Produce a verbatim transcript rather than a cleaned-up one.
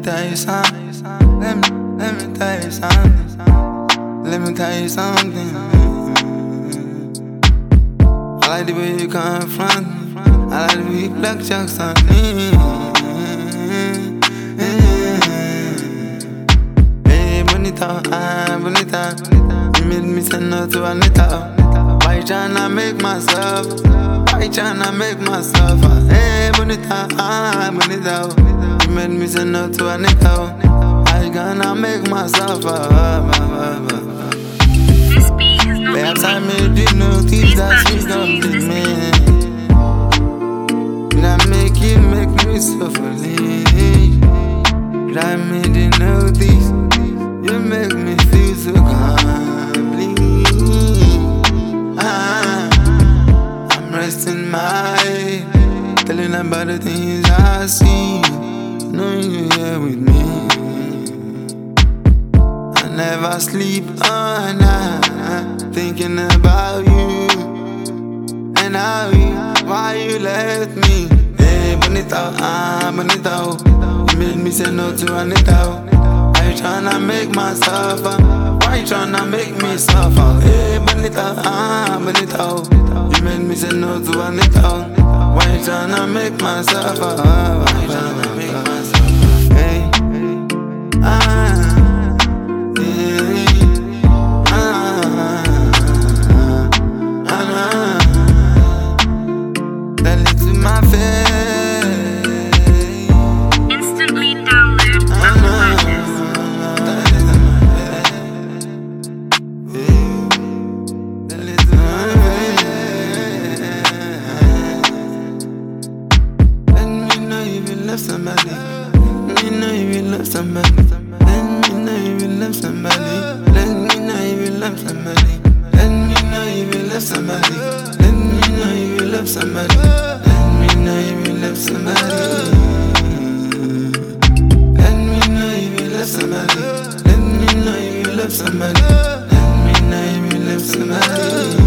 tell you something. Let me, let me tell you something. Let me tell you something. I like the way you confront me. I like the way you black jokes on me. Hey, bonita, ah, bonita. You made me say no to Anita. Why tryna make myself? Why tryna make myself? Hey, bonita, ah, bonita. You made me say no to Anita. I gonna make myself? Perhaps I made you notice that you don't need me. Did I make you make me suffer? Did I made you notice? You make me feel so complete. Ah, I'm resting my head, telling about the things I see, knowing you're here with me. I never sleep all night, thinking about you and how you, why you left me. Hey, bonita, ah, bonita. You made me say no to Anita. Why you tryna make myself? Why you tryna make me suffer? Hey, bonita, ah, bonita. You made me say no to Anita. Why you tryna make myself? Why you tryna make myself? Hey, ah. Instantly download from the artist. Let me know you will love somebody. Let me know you will love somebody. Let me know you will love somebody. Let me know you will love somebody. Let me know you will love somebody. Let me know you will love somebody. Let me know you will love somebody. Let me know you will love somebody. Let me know you will love somebody. Let me know you will love somebody.